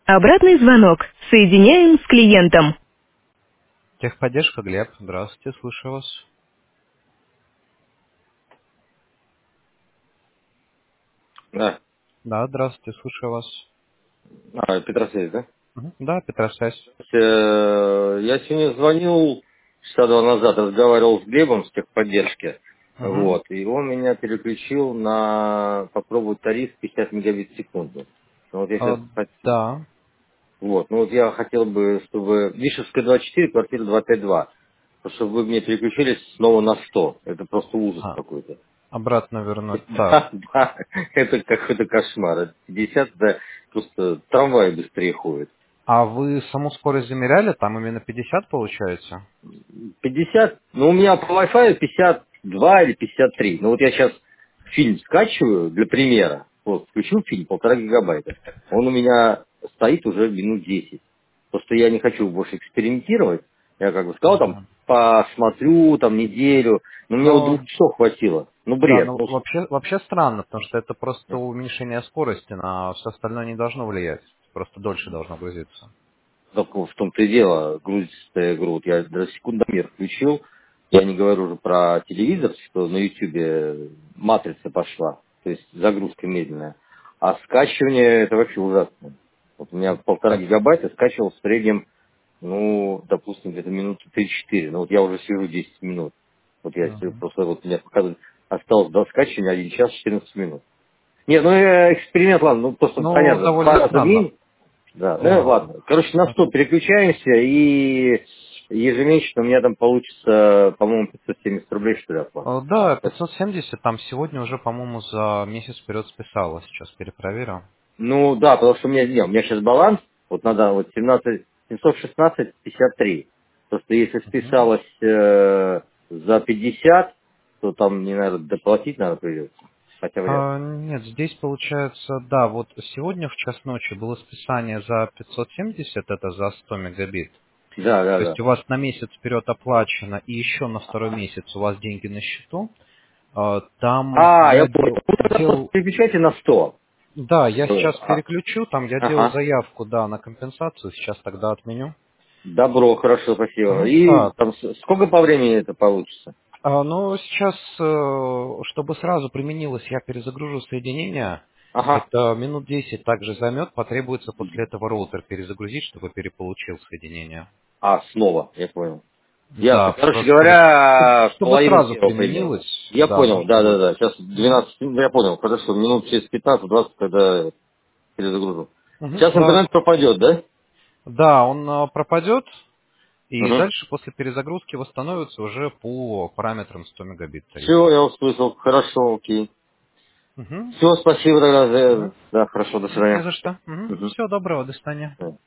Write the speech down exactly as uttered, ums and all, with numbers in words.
Обратный звонок. Соединяем с клиентом. Техподдержка, Глеб. Здравствуйте, слушаю вас. Да. Да, здравствуйте, слушаю вас. А, Петросвязь, да? Мгм. Да, Петросвязь. Э, Я сегодня звонил часа два назад, разговаривал с Глебом с техподдержки. Мгм. Вот, и он меня переключил на попробовать тариф пятьдесят мегабит в секунду. Ну, вот я А, сейчас хочу. да. Вот, ну вот я хотел бы, чтобы Вишевская двадцать четыре, квартира двести пятьдесят два, чтобы вы мне переключились снова на сто. Это просто ужас А, какой-то. обратно вернуть. Так. Да, да, это какой-то кошмар. Это пятьдесят, да, просто трамвай быстрее ходит. А вы саму скорость замеряли? Там именно пятьдесят получается? пятьдесят, ну у меня по Wi-Fi пятьдесят два или пятьдесят три. Ну вот я сейчас фильм скачиваю для примера. Вот, включил фильм, полтора гигабайта. Он у меня стоит уже минут десять. Просто я не хочу больше экспериментировать. Я как бы сказал, там, Мгм. посмотрю, там, неделю. Но мне вот Ну, двух часов хватило. Ну, да, бред. ну Ну, вообще, вообще странно, потому что это просто уменьшение скорости, на все остальное не должно влиять. Просто дольше должно грузиться. Так в том-то и дело, грузится игру. Вот я даже секундомер включил. Я не говорю уже про телевизор, что на Ютубе матрица пошла. То есть загрузка медленная. А скачивание это вообще ужасно. Вот у меня полтора гигабайта скачивал в среднем, ну, допустим, где-то минуты три-четыре. Ну вот я уже сижу десять минут. Вот я сижу, Мгм. просто вот у меня показывает, осталось до скачивания один час четырнадцать минут. Нет, ну э, эксперимент, ладно, ну просто Ну, понятно, два довольно раза в странно. день. Да, ну Ладно. ладно. Короче, на сто переключаемся, и ежемесячно у меня там получится, по-моему, пятьсот семьдесят рублей, что ли, оплата. Э, Да, пятьсот семьдесят там сегодня уже, по-моему, за месяц вперед списало. Сейчас перепроверю. Ну да, потому что у меня, не, у меня сейчас баланс, вот надо вот семнадцать, семьсот шестнадцать пятьдесят три. Просто если Мгм. списалось э, за пятьдесят, то там мне, наверное, доплатить надо придется. Хотя вряд ли. А, нет, здесь получается, да, вот сегодня в час ночи было списание за пятьсот семьдесят, это за сто мегабит. Да, да, То да. есть у вас на месяц вперед оплачено, и еще на второй месяц у вас деньги на счету. А, Там А, я я понял. дел, Ну, тогда просто дел, переключайте на сто. да, я Э, сейчас а, переключу, там я делал Ага. заявку, да, на компенсацию, сейчас тогда отменю. Добро, хорошо, спасибо. Мгм. И Так, там с- сколько по времени это получится? а, ну, сейчас, э, чтобы сразу применилось, я перезагружу соединение. Ага. Это минут десять также займет, потребуется после этого роутер перезагрузить, чтобы переполучил соединение. А, снова, я понял. Ясно. Да, Короче просто чтобы, чтобы, говоря, чтобы половину сразу первого примерно. применилось, Я да, понял, нужно да, да, будет. да. Сейчас Мгм. двенадцать, минут, я понял, хорошо, минут через пятнадцать-двадцать, когда перезагружу. Мгм, Сейчас да. интернет пропадет, да? Да, он а, пропадет, и Угу. дальше после перезагрузки восстановится уже по параметрам сто мегабит Все, тарифа. я услышал. Хорошо, окей. Угу. Все, спасибо тогда. за- Да, хорошо, до Не свидания. за что. Мгм. Всего доброго, до свидания. Да.